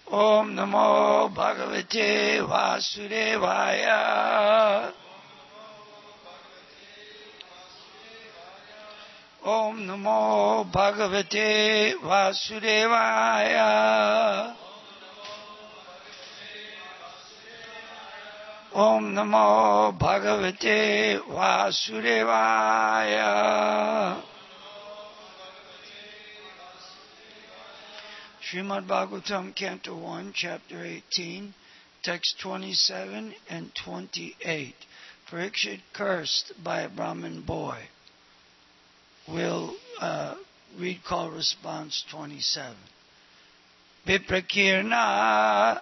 Om Namo Bhagavate Vasudevaya. Om Namo Bhagavate Vasudevaya. Om Namo Bhagavate Vasudevaya. Srimad Bhagavatam, Canto 1, Chapter 18, Text 27 and 28. Parikshit cursed by a Brahmin boy. We'll read call response 27. Viprakirna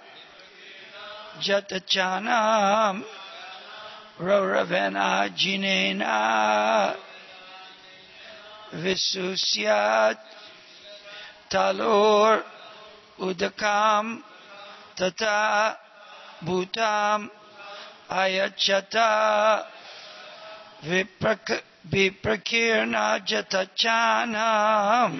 Jatachanam Rauravena Jinena Visusyat Talur Udakam Tata Bhutam Ayachata Viprakirna Jatachanam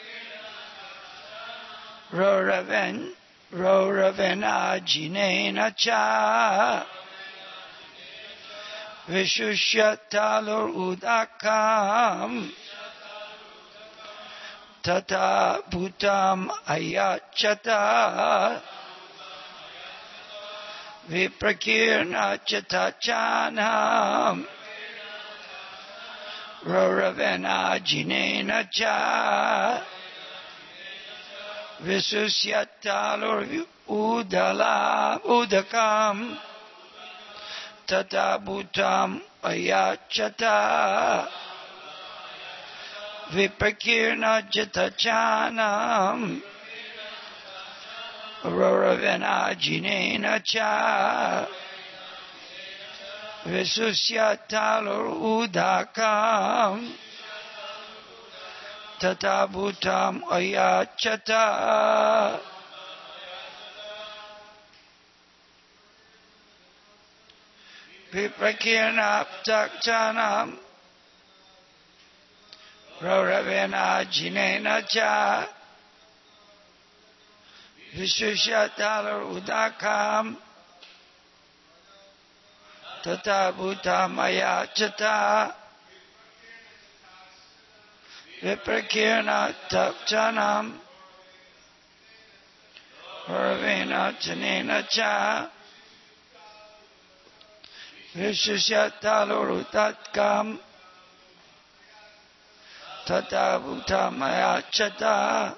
Rauravena Jinena Cha Vishushya Talur Udakam Tata Bhutam Ayachata Viprakirna Jatachanam Rauravena Jinena Cha Visusyattalur Udakam Tata Bhutam Ayachata Viprakirna Jatachanam Rauravena Jinena Cha Visusyattalur Udakam Tata Bhutam Ayachata. Viprakirna Jatachanam Rauravena Jinena Cha Visusyattalur Udakam Tata Bhutam Ayachata Viprakirna Jatachanam Rauravena Jinena Cha Visusyattalur Udakam Tata Bhutam Ayachata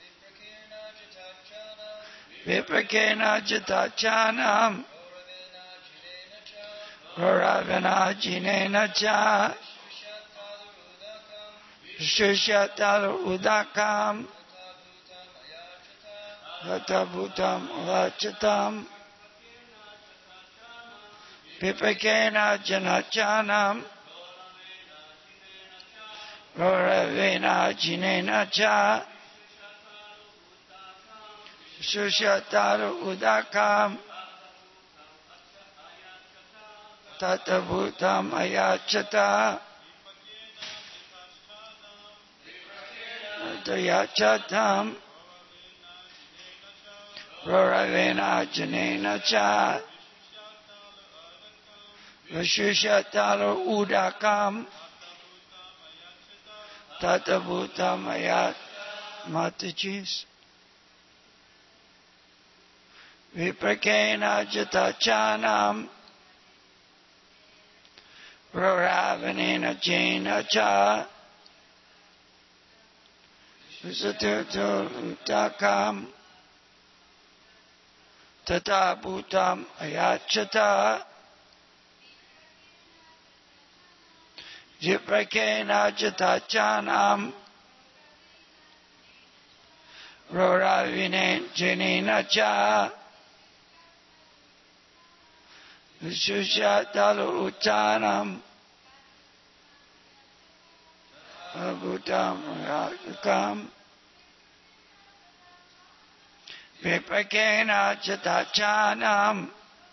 Viprakirna Jatachanam Rauravena Jinena Cha Visusyattalur Udakam Tata Bhutam Ayachata Viprakirna Jatachanam Rauravena Jinena Cha Visusyattalur Udakam Tata Bhutam Ayachata Ayachatam Rauravena Jinena Cha Visusyattalur Udakam Tata Bhutam Ayat Matajis Viprakirna Jatachanam Rauravena Jinena Cha Visusyattalur Udakam Tata Bhutam Ayachata Viprakirna Jatachanam Rauravena Jinena Cha Visusyattalur Udakam Bhutam Ayachata Viprakirna Jatachanam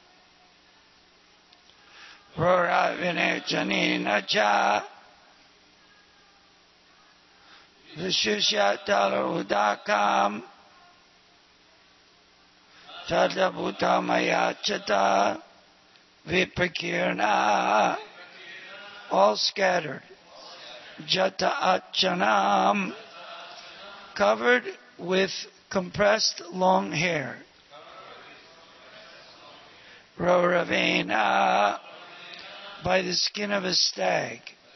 Rauravena Jinena Cha Visusyattalur Udakam Tadabhutamayachata Vipakirna, all scattered. Jata Achanam, covered with compressed long hair. Rauravena, by the skin of a stag.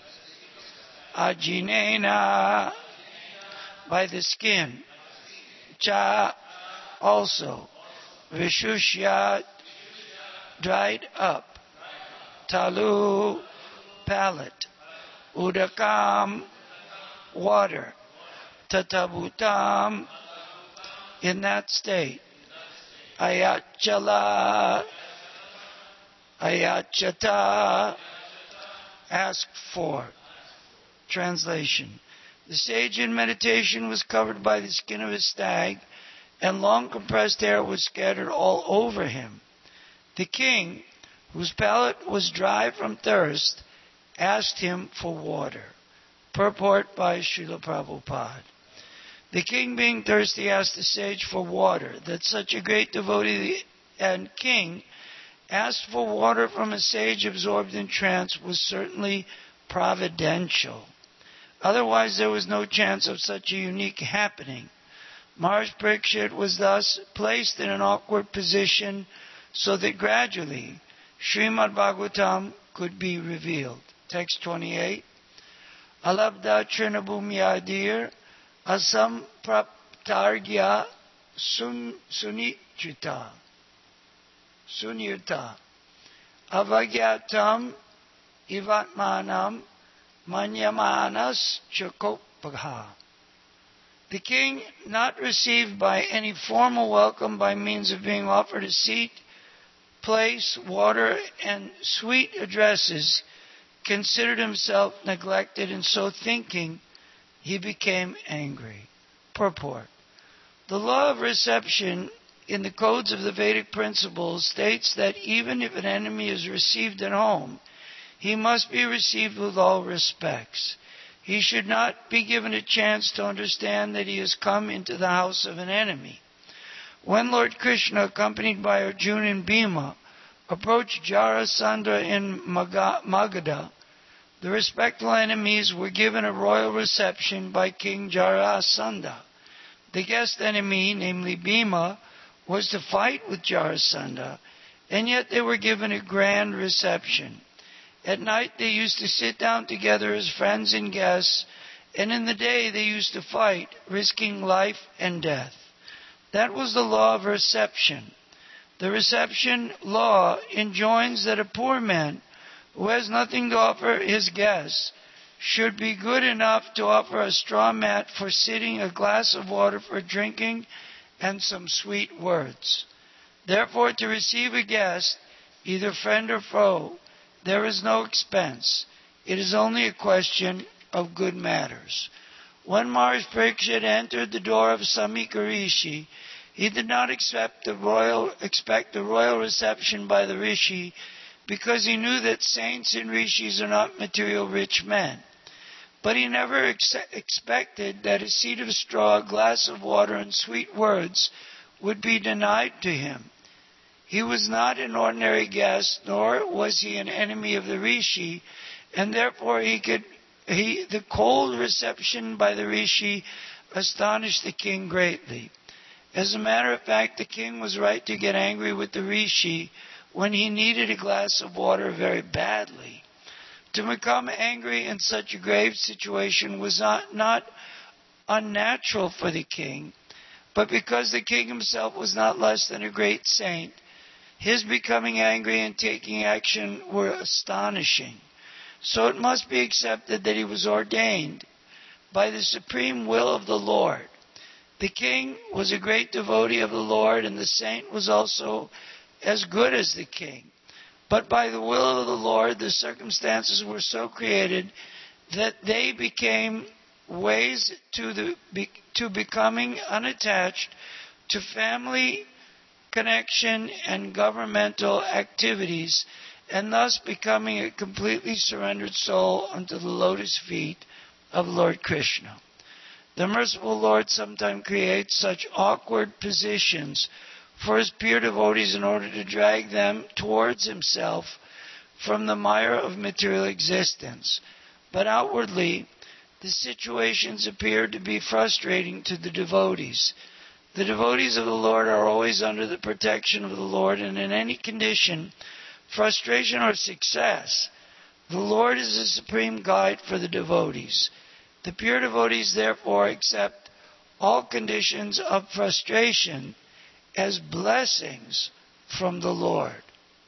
Ajinena, by the skin. Cha, also. Vishushya, dried up. Talu, palate. Udakam, water. Tatabutam, in that state. Ayachala, ayachata, ask for. Translation. The sage in meditation was covered by the skin of a stag, and long compressed hair was scattered all over him. The king, whose palate was dry from thirst, asked him for water. Purport by Srila Prabhupada. The king, being thirsty, asked the sage for water. That such a great devotee and king asked for water from a sage absorbed in trance was certainly providential. Otherwise, there was no chance of such a unique happening. Maharaj Parikshit was thus placed in an awkward position so that gradually Srimad Bhagavatam could be revealed. Text 28. Alabda Trinabhumyadir Asam Praptargya Sunyuta Avagyatam Ivatmanam Manyamanas Chakopagha. The king, not received by any formal welcome by means of being offered a seat, place, water, and sweet addresses, considered himself neglected, and so thinking, he became angry. Purport. The law of reception in the codes of the Vedic principles states that even if an enemy is received at home, he must be received with all respects. He should not be given a chance to understand that he has come into the house of an enemy. When Lord Krishna, accompanied by Arjuna and Bhima, approached Jarasandha in Magadha, the respectful enemies were given a royal reception by King Jarasandha. The guest enemy, namely Bhima, was to fight with Jarasandha, and yet they were given a grand reception. At night they used to sit down together as friends and guests, and in the day they used to fight, risking life and death. That was the law of reception. The reception law enjoins that a poor man who has nothing to offer his guests should be good enough to offer a straw mat for sitting, a glass of water for drinking, and some sweet words. Therefore, to receive a guest, either friend or foe, there is no expense. It is only a question of good manners. When Maharaj Parikshit entered the door of Samika Rishi, he did not expect the royal reception by the Rishi, because he knew that saints and rishis are not material rich men. But he never expected that a seat of straw, a glass of water, and sweet words would be denied to him. He was not an ordinary guest, nor was he an enemy of the rishi, and therefore the cold reception by the rishi astonished the king greatly. As a matter of fact, the king was right to get angry with the rishi when he needed a glass of water very badly. To become angry in such a grave situation was not unnatural for the king, but because the king himself was not less than a great saint, his becoming angry and taking action were astonishing. So it must be accepted that he was ordained by the supreme will of the Lord. The king was a great devotee of the Lord, and the saint was also as good as the king. But by the will of the Lord, the circumstances were so created that they became ways to becoming unattached to family connection and governmental activities, and thus becoming a completely surrendered soul unto the lotus feet of Lord Krishna. The merciful Lord sometimes creates such awkward positions for his pure devotees in order to drag them towards himself from the mire of material existence. But outwardly, the situations appear to be frustrating to the devotees. The devotees of the Lord are always under the protection of the Lord, and in any condition, frustration or success, the Lord is the supreme guide for the devotees. The pure devotees therefore accept all conditions of frustration as blessings from the Lord.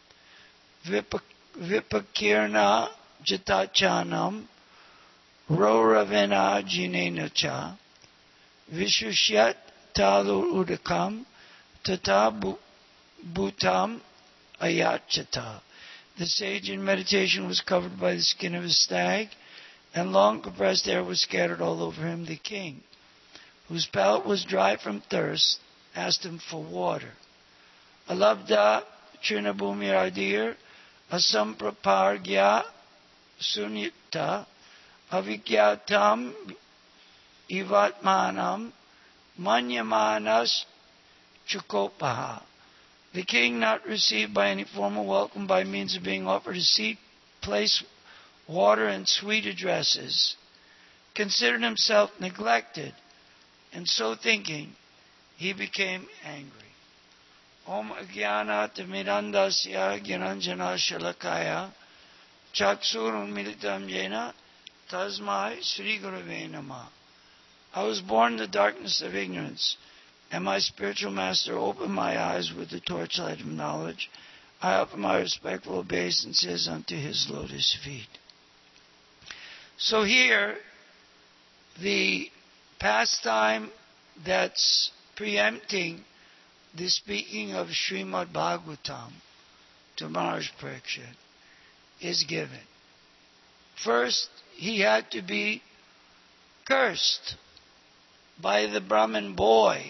Vipakirna jitachanam roravena jinena cha vishusyat talu udakam tata bhutam ayachata. The sage in meditation was covered by the skin of a stag, and long compressed hair was scattered all over him. The king, whose palate was dry from thirst, asked him for water. Alabda trinabhumiradir asamprapargya sunyukta avigyatam ivatmanam manyamanas chukopaha. The king, not received by any formal welcome by means of being offered a seat, place, water, and sweet addresses, considered himself neglected, and so thinking, he became angry. Om Agyana Mirandasya Gyananjana Shalakaya Chaksurun Militam Jena Tasmai Sri Gurave Namah. I was born in the darkness of ignorance, and my spiritual master opened my eyes with the torchlight of knowledge. I offer my respectful obeisances unto his lotus feet. So here, the pastime that's preempting the speaking of Srimad Bhagavatam to Maharaj Parikshit is given. First, he had to be cursed by the Brahmin boy.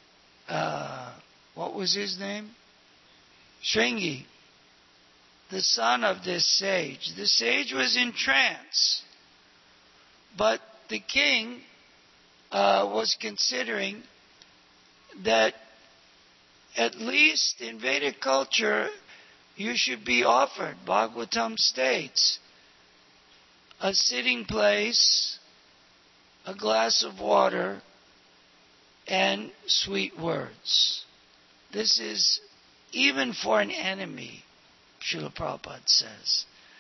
What was his name? Shringi, the son of this sage. The sage was in trance, but the king was considering that at least in Vedic culture you should be offered, Bhagavatam states, a sitting place, a glass of water, and sweet words. This is even for an enemy, Srila Prabhupada says.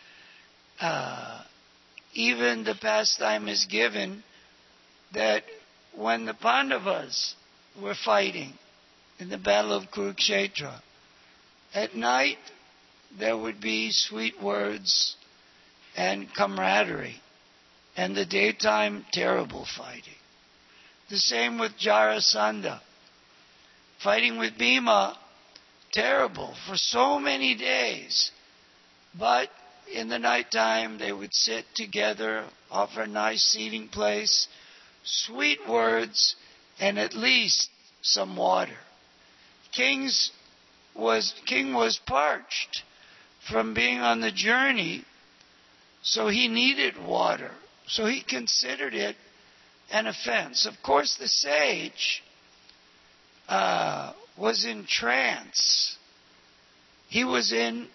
Even the pastime is given that when the Pandavas were fighting in the battle of Kurukshetra, at night there would be sweet words and camaraderie, and the daytime terrible fighting. The same with Jarasandha. Fighting with Bhima, terrible for so many days. But in the nighttime they would sit together, offer a nice seating place, sweet words, and at least some water. King was parched from being on the journey, so he needed water. So he considered it an offense. Of course, the sage was in trance. He was in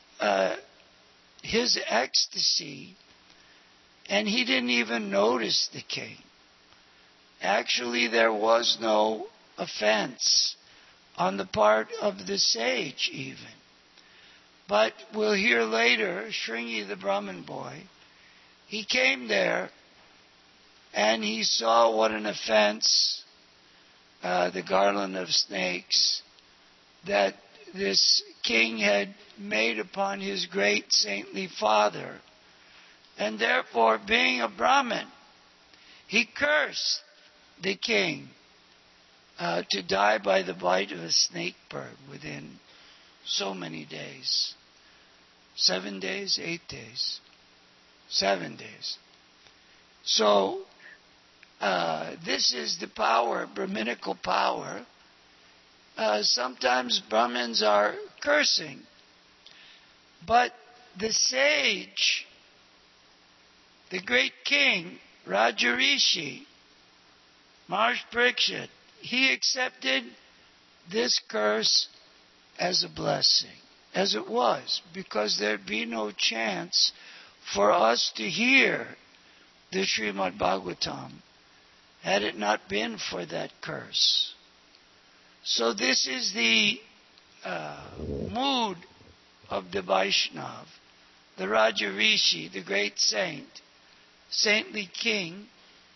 his ecstasy, and he didn't even notice the king. Actually, there was no offense on the part of the sage even. But we'll hear later, Shringi the Brahmin boy, he came there and he saw what an offense, the garland of snakes, that this king had made upon his great saintly father. And therefore, being a Brahmin, he cursed the king to die by the bite of a snake bird within so many days. 7 days, 8 days, 7 days. So, this is the power, Brahminical power. Sometimes Brahmins are cursing, but the sage, the great king, Rajarishi, Maharaj Parikshit, he accepted this curse as a blessing, as it was, because there'd be no chance for us to hear the Srimad Bhagavatam had it not been for that curse. So this is the mood of the Vaishnav, the Raja Rishi, the great saint, saintly king.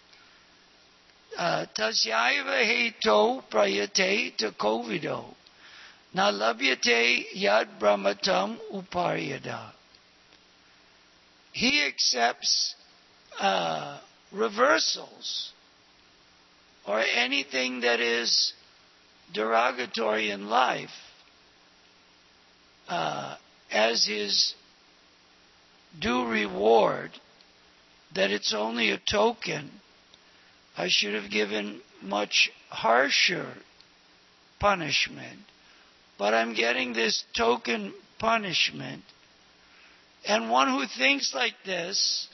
Tasyaiva heto prayate to kovido na labhyate yad brahmatam uparyada. He accepts reversals or anything that is derogatory in life as his due reward, that it's only a token. I should have given much harsher punishment, but I'm getting this token punishment. And one who thinks like this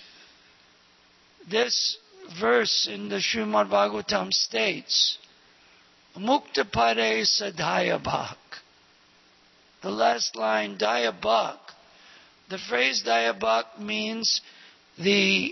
verse in the Srimad Bhagavatam states, Mukta Pare Sadhyabhak. The last line, Dayabhak. The phrase Dayabhak means the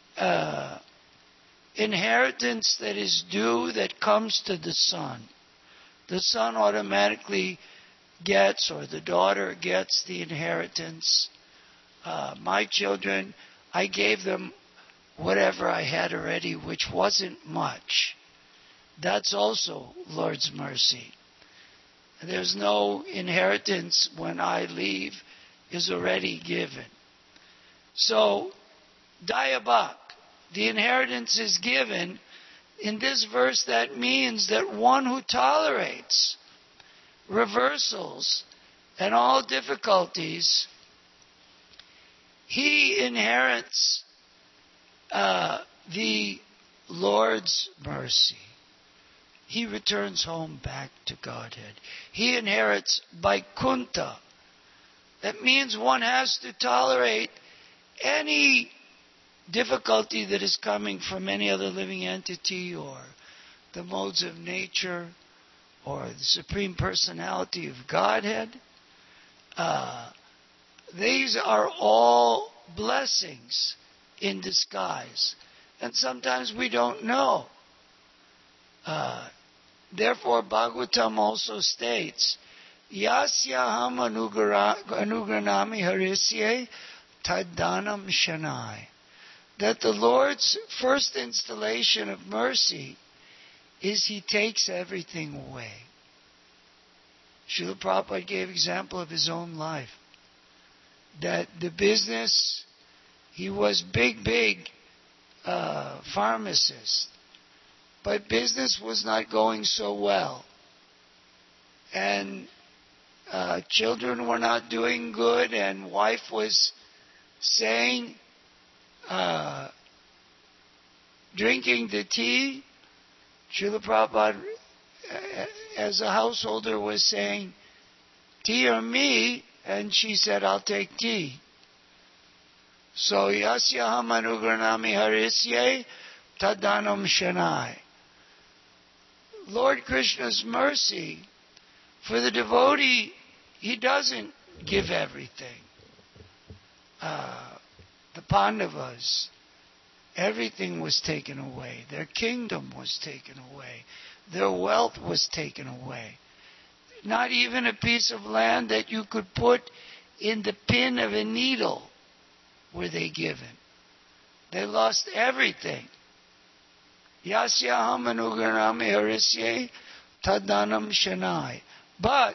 inheritance that is due, that comes to the son. The son automatically gets, or the daughter gets, the inheritance. My children, I gave them whatever I had already, which wasn't much. That's also Lord's mercy. There's no inheritance when I leave, is already given. So, Dayabhak, the inheritance is given. In this verse, that means that one who tolerates reversals and all difficulties, he inherits the Lord's mercy. He returns home back to Godhead. He inherits Vaikuntha. That means one has to tolerate any difficulty that is coming from any other living entity or the modes of nature or the Supreme Personality of Godhead. These are all blessings in disguise. And sometimes we don't know. Therefore, Bhagavatam also states, Yasyaham anugranami harisye taddanam shanai. That the Lord's first installation of mercy is He takes everything away. Srila Prabhupada gave example of his own life. That the business, he was big pharmacist. But business was not going so well. And children were not doing good, and wife was saying, drinking the tea. Srila Prabhupada, as a householder, was saying, tea or me? And she said, I'll take tea. So, yasyaham anugranami harisye taddanam shanai. Lord Krishna's mercy for the devotee, He doesn't give everything. The Pandavas, everything was taken away. Their kingdom was taken away. Their wealth was taken away. Not even a piece of land that you could put in the pin of a needle were they given. They lost everything. Yasyaham anugranami harisye taddanam shanai. But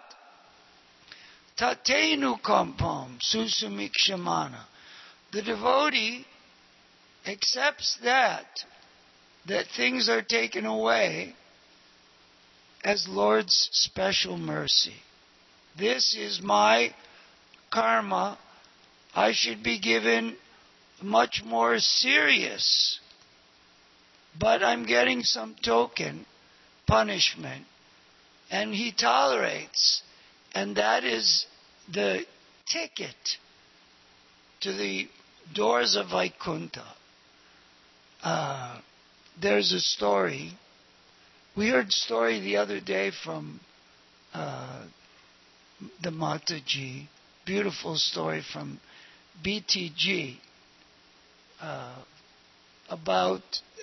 tatenu kampam susumikshamana. The devotee accepts that things are taken away as Lord's special mercy. This is my karma. I should be given much more serious, but I'm getting some token punishment, and He tolerates, and that is the ticket to the doors of Vaikuntha. There's a story. We heard a story the other day from uh, the Mataji. Beautiful story from BTG about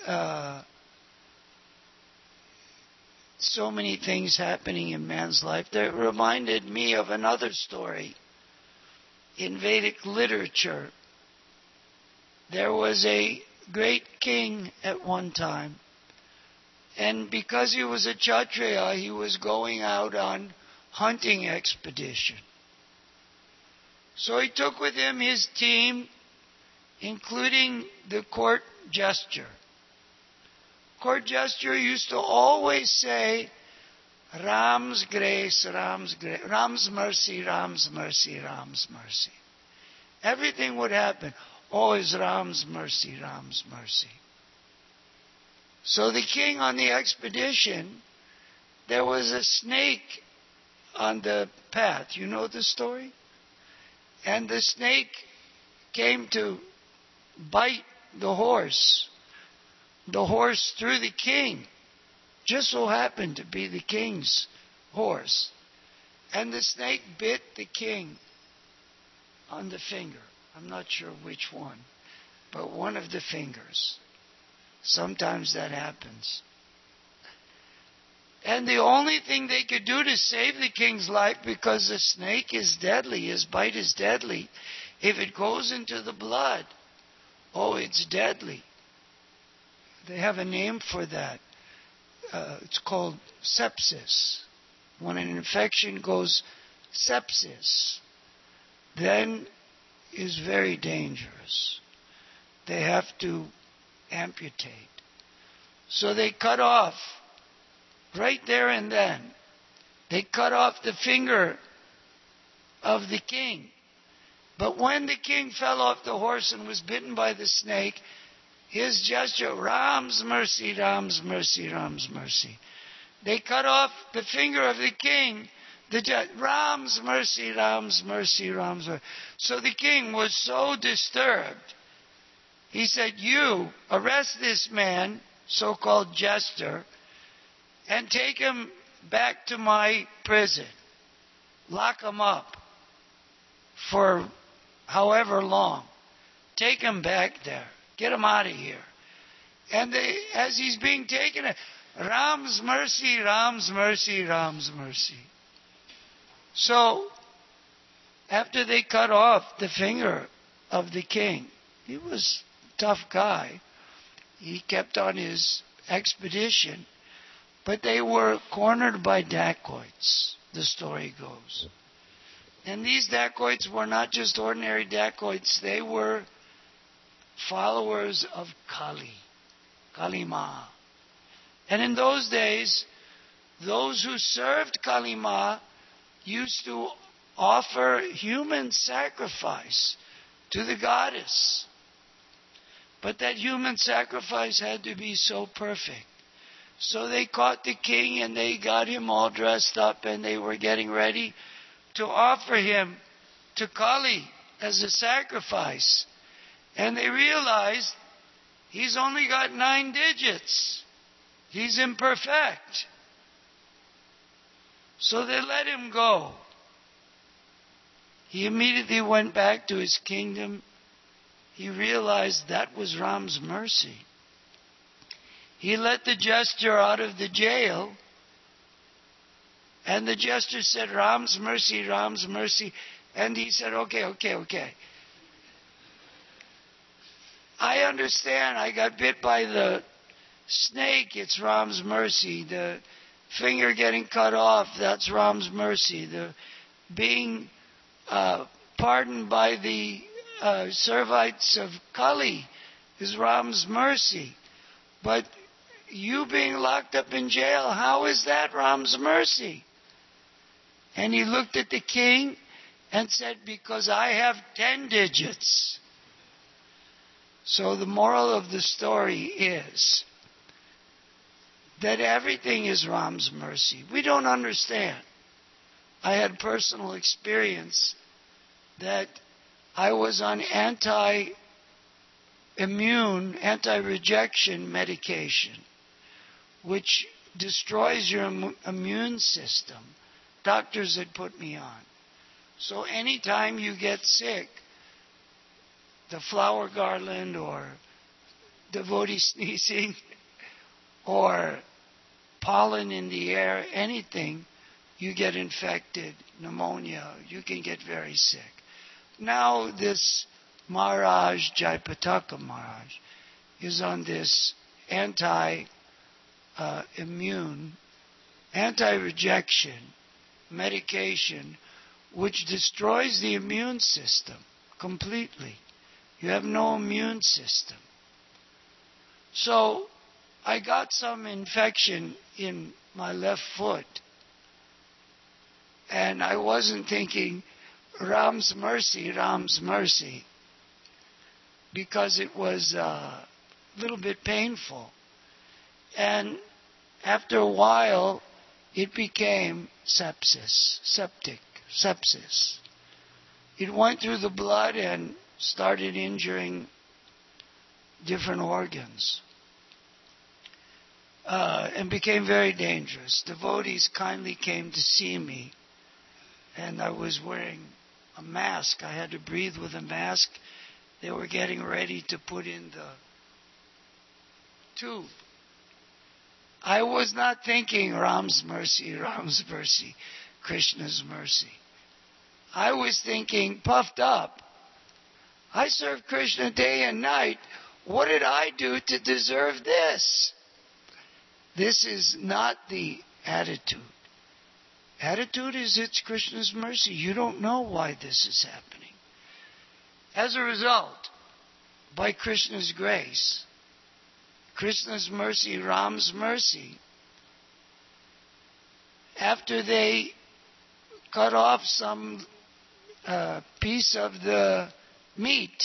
so many things happening in man's life. That reminded me of another story in Vedic literature. There was a great king at one time, and because he was a Kshatriya, he was going out on hunting expedition. So he took with him his team, including the court jester. Court jester used to always say, Ram's grace, Ram's grace, Ram's mercy, Ram's mercy, Ram's mercy. Everything would happen. Always Ram's mercy, Ram's mercy. So the king on the expedition, there was a snake on the path. You know the story? And the snake came to bite the horse. The horse threw the king. Just so happened to be the king's horse. And the snake bit the king on the finger. I'm not sure which one, but one of the fingers. Sometimes that happens. And the only thing they could do to save the king's life, because the snake is deadly, his bite is deadly, if it goes into the blood, it's deadly. They have a name for that. It's called sepsis. When an infection goes sepsis, then is very dangerous. They have to amputate. So they cut off, right there and then, they cut off the finger of the king. But when the king fell off the horse and was bitten by the snake, his gesture, Ram's mercy, Ram's mercy, Ram's mercy. They cut off the finger of the king, Ram's mercy, Ram's mercy, Ram's mercy. So the king was so disturbed. He said, you arrest this man, so-called jester, and take him back to my prison. Lock him up for however long. Take him back there. Get him out of here. And as he's being taken, Ram's mercy, Ram's mercy, Ram's mercy. So, after they cut off the finger of the king, he was a tough guy. He kept on his expedition, but they were cornered by dacoits, the story goes. And these dacoits were not just ordinary dacoits, they were followers of Kali, Kali Ma. And in those days, those who served Kali Ma used to offer human sacrifice to the goddess. But that human sacrifice had to be so perfect. So they caught the king and they got him all dressed up and they were getting ready to offer him to Kali as a sacrifice. And they realized he's only got 9 digits. He's imperfect. So they let him go. He immediately went back to his kingdom. He realized that was Ram's mercy. He let the jester out of the jail. And the jester said, Ram's mercy, Ram's mercy. And he said, okay. I understand. I got bit by the snake. It's Ram's mercy. The finger getting cut off, that's Ram's mercy. The being pardoned by the Servites of Kali is Ram's mercy. But you being locked up in jail, how is that Ram's mercy? And he looked at the king and said, because I have 10 digits. So the moral of the story is that everything is Ram's mercy. We don't understand. I had personal experience that I was on anti-rejection medication, which destroys your immune system doctors had put me on. So anytime you get sick, the flower garland or devotee sneezing or pollen in the air, anything, you get infected, pneumonia, you can get very sick. Now this Maharaj, Jayapataka Maharaj, is on this anti-immune, anti-rejection medication which destroys the immune system completely. You have no immune system. So I got some infection in my left foot, and I wasn't thinking Ram's mercy, because it was a little bit painful. And after a while, it became sepsis. It went through the blood and started injuring different organs. And became very dangerous. Devotees kindly came to see me, and I was wearing a mask. I had to breathe with a mask. They were getting ready to put in the tube. I was not thinking Ram's mercy, Krishna's mercy. I was thinking, puffed up, I serve Krishna day and night. What did I do to deserve this? This is not the attitude. Attitude is it's Krishna's mercy. You don't know why this is happening. As a result, by Krishna's grace, Krishna's mercy, Ram's mercy, after they cut off some piece of the meat,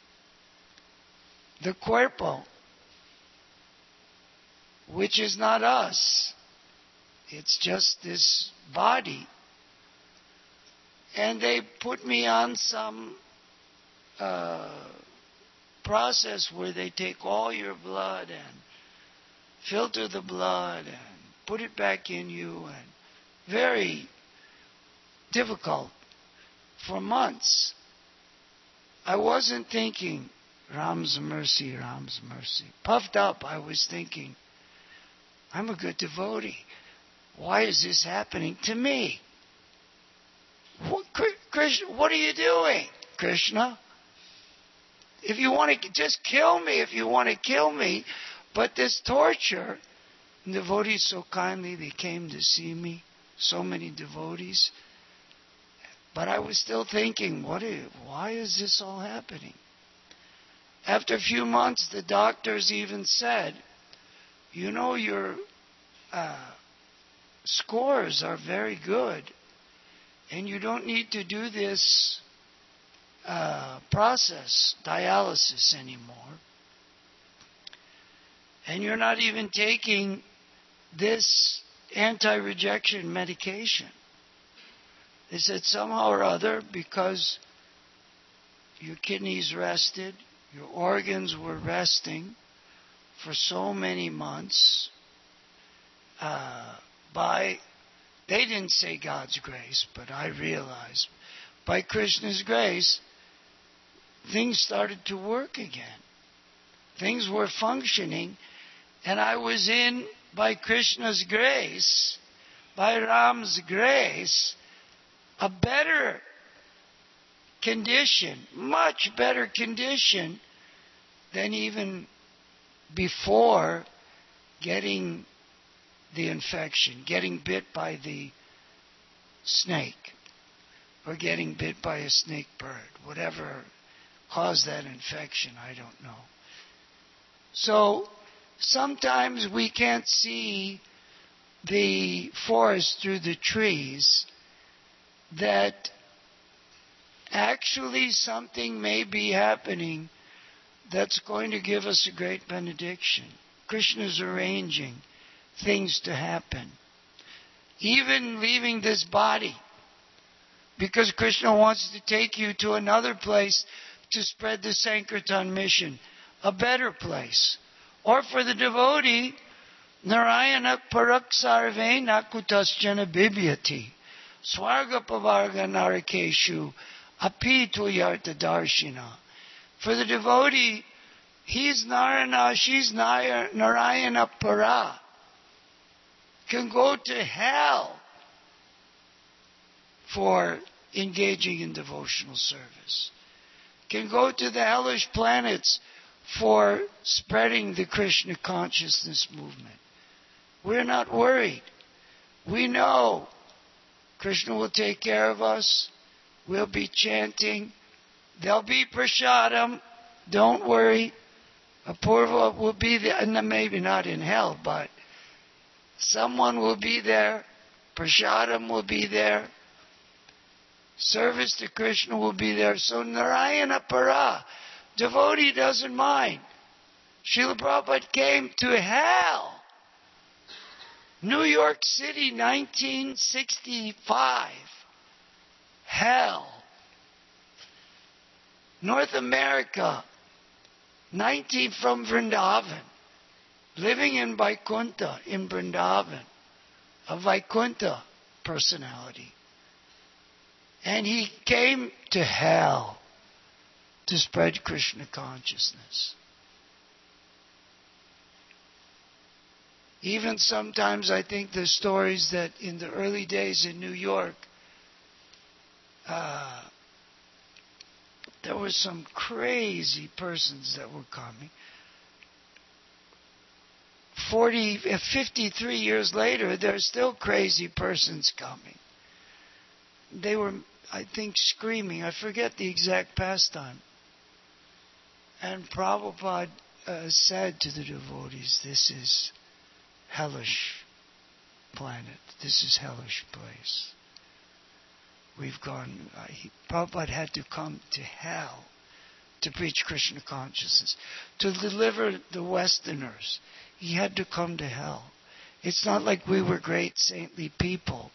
the cuerpo, which is not us, it's just this body, and they put me on some process where they take all your blood and filter the blood and put it back in you, and very difficult for months. I wasn't thinking Ram's mercy. Puffed up, I was thinking, I'm a good devotee. Why is this happening to me? Krishna, what are you doing, Krishna? If you want to just kill me, but this torture, and devotees so kindly, they came to see me, so many devotees, but I was still thinking, why is this all happening? After a few months, the doctors even said, your scores are very good, and you don't need to do this process, dialysis anymore. And you're not even taking this anti-rejection medication. They said somehow or other, because your kidneys rested, your organs were resting for so many months, they didn't say God's grace, but I realized by Krishna's grace, things started to work again. Things were functioning, and I was in, by Krishna's grace, by Ram's grace, a better condition, much better condition than even before getting the infection, getting bit by the snake, or getting bit by a snake bird, whatever caused that infection, I don't know. So sometimes we can't see the forest through the trees, that actually something may be happening that's going to give us a great benediction. Krishna's arranging things to happen. Even leaving this body, because Krishna wants to take you to another place to spread the Sankirtan mission, a better place. Or for the devotee, Narayana parak sarve nakutasjana bibyati. Swarga Pavarga Narakeshu Api Tuyarta Darshina. For the devotee, he's Narayana, she's Narayana Para. Can go to hell for engaging in devotional service. Can go to the hellish planets for spreading the Krishna consciousness movement. We're not worried. We know Krishna will take care of us. We'll be chanting. There'll be prasadam. Don't worry. Apurva will be there, and maybe not in hell, but someone will be there. Prasadam will be there. Service to Krishna will be there. So Narayana Para, devotee doesn't mind. Srila Prabhupada came to hell. New York City, 1965. Hell. North America, 19 from Vrindavan. Living in Vaikuntha, in Vrindavan. A Vaikuntha personality. And he came to hell to spread Krishna consciousness. Even sometimes I think there's stories that in the early days in New York, there were some crazy persons that were coming. 53 years later, there's still crazy persons coming. They were, I think, screaming. I forget the exact pastime. And Prabhupada said to the devotees, this is hellish planet. This is hellish place. We've gone... Prabhupada had to come to hell to preach Krishna consciousness. To deliver the Westerners, he had to come to hell. It's not like we were great saintly people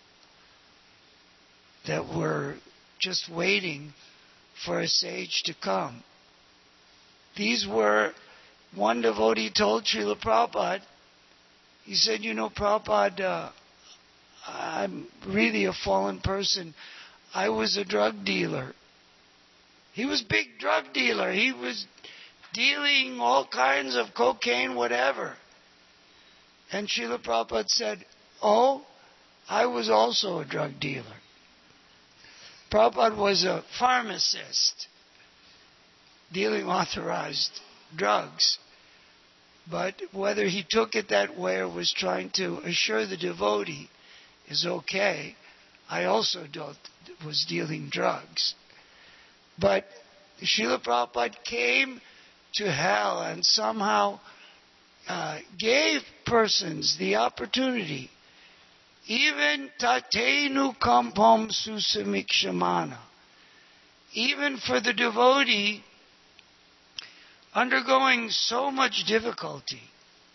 that were just waiting for a sage to come. These were... One devotee told Srila Prabhupada, he said, Prabhupada, I'm really a fallen person. I was a drug dealer. He was a big drug dealer. He was dealing all kinds of cocaine, whatever. And Srila Prabhupada said, oh, I was also a drug dealer. Prabhupada was a pharmacist dealing authorized drugs. But whether he took it that way or was trying to assure the devotee is okay, I also was dealing drugs. But Srila Prabhupada came to hell and somehow gave persons the opportunity, even tatenu kampam susamikshamana, even for the devotee undergoing so much difficulty.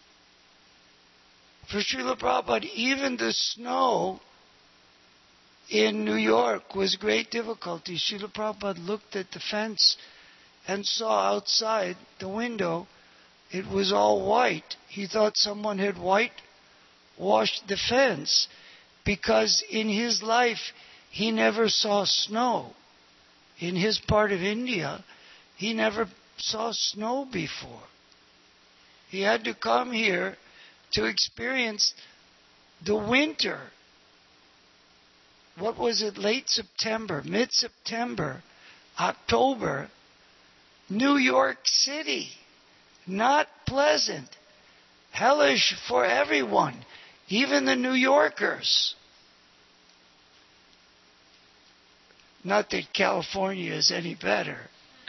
For Srila Prabhupada, even the snow in New York was great difficulty. Srila Prabhupada looked at the fence and saw outside the window it was all white. He thought someone had whitewashed the fence because in his life he never saw snow. In his part of India, he never saw snow before. He had to come here to experience the winter. What was it? Late September, mid-September, October, New York City. Not pleasant. Hellish for everyone, even the New Yorkers. Not that California is any better.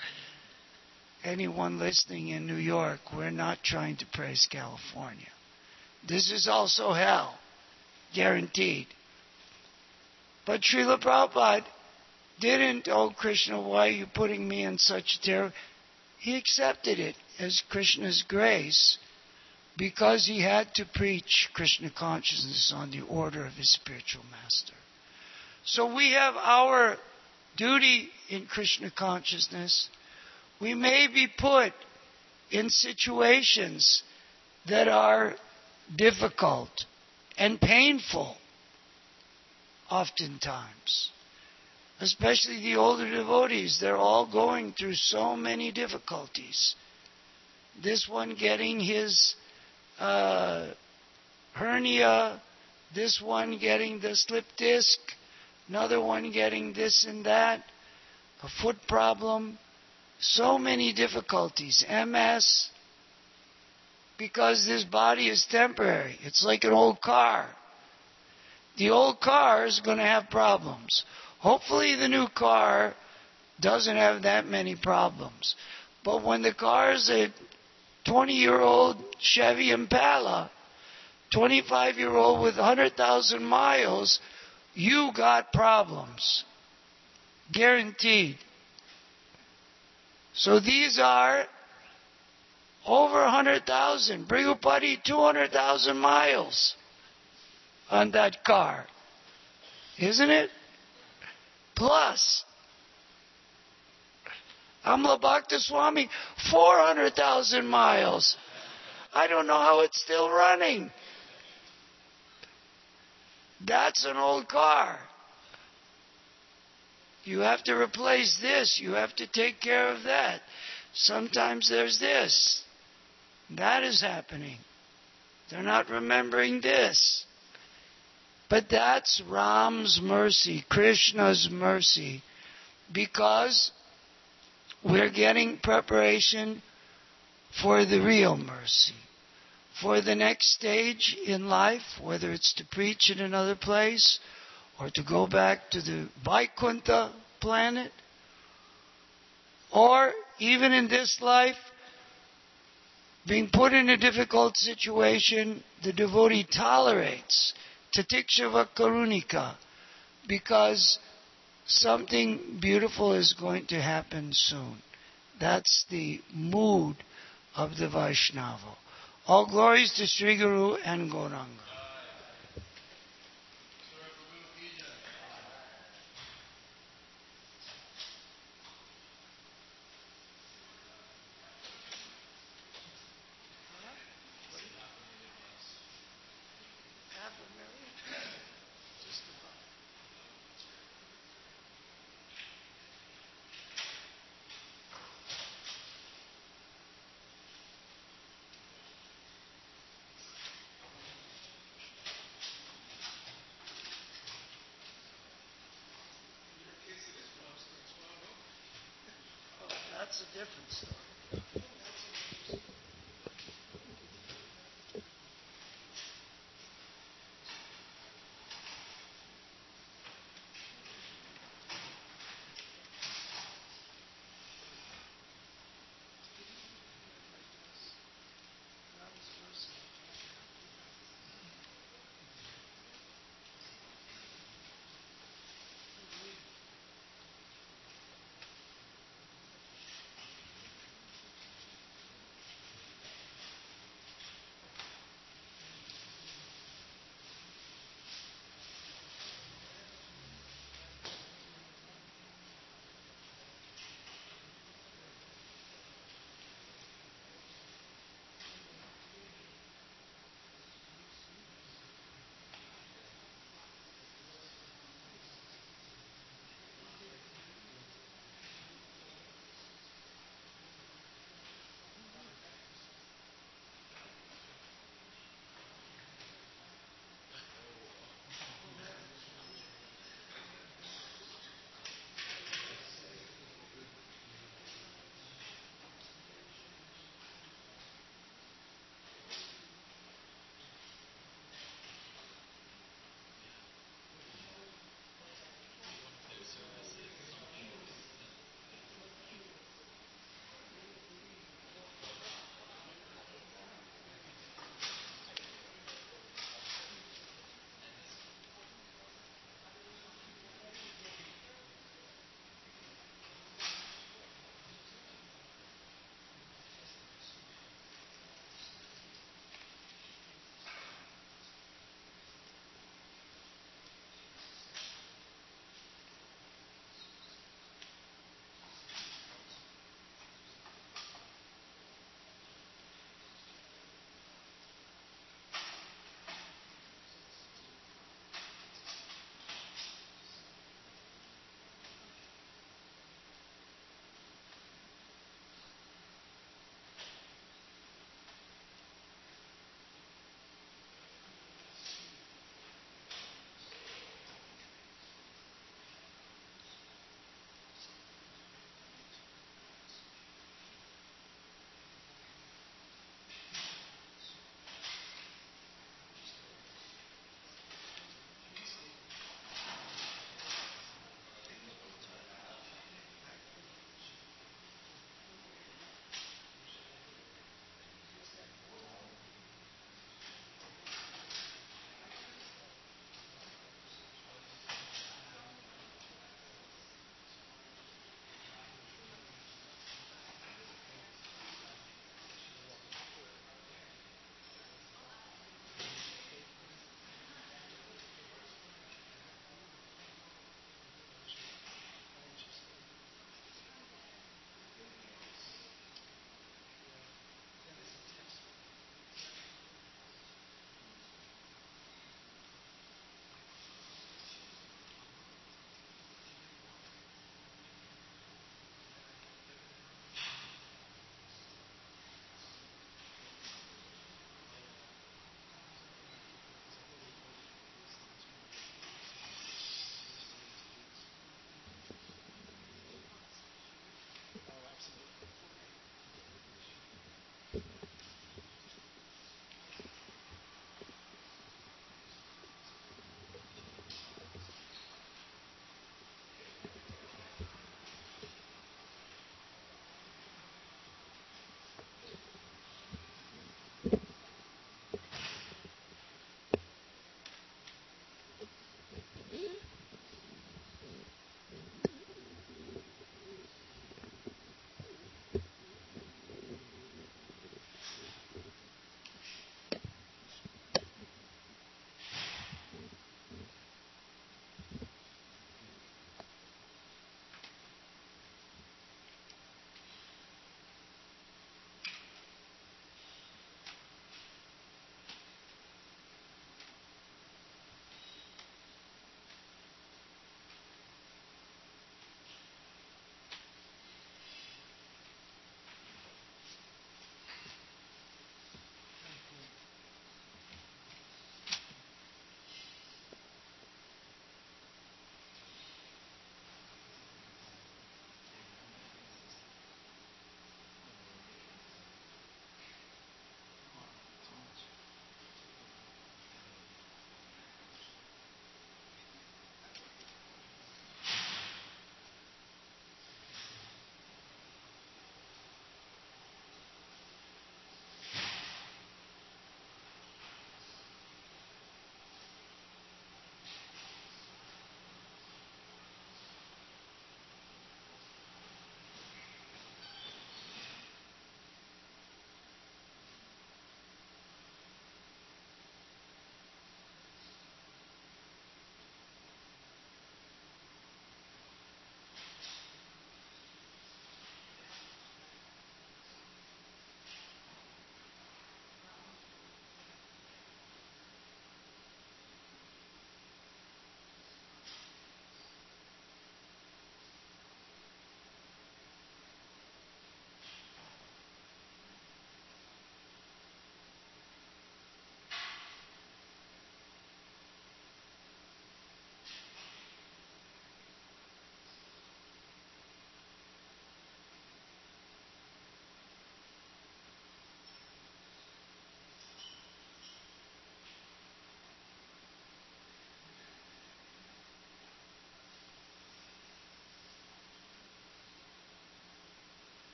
Anyone listening in New York, we're not trying to praise California. This is also hell, guaranteed. But Srila Prabhupada didn't, oh Krishna, why are you putting me in such terror? He accepted it as Krishna's grace because he had to preach Krishna consciousness on the order of his spiritual master. So we have our duty in Krishna consciousness. We may be put in situations that are difficult and painful. oftentimes. Especially the older devotees, they're all going through so many difficulties. This one getting his hernia, this one getting the slip disc, another one getting this and that, a foot problem, so many difficulties, MS, because this body is temporary. It's like an old car. The old car is going to have problems. Hopefully the new car doesn't have that many problems. But when the car is a 20-year-old Chevy Impala, 25-year-old with 100,000 miles, you got problems. Guaranteed. So these are over 100,000. Brigupati, 200,000 miles on that car. Isn't it? Plus, Amla Bhakta Swami, 400,000 miles. I don't know how it's still running. That's an old car. You have to replace this. You have to take care of that. Sometimes there's this. That is happening. They're not remembering this. But that's Ram's mercy, Krishna's mercy, because we're getting preparation for the real mercy, for the next stage in life, whether it's to preach in another place or to go back to the Vaikuntha planet, or even in this life, being put in a difficult situation, the devotee tolerates Tatikshava Karunika, because something beautiful is going to happen soon. That's the mood of the Vaishnava. All glories to Sri Guru and Gauranga. That's a different story.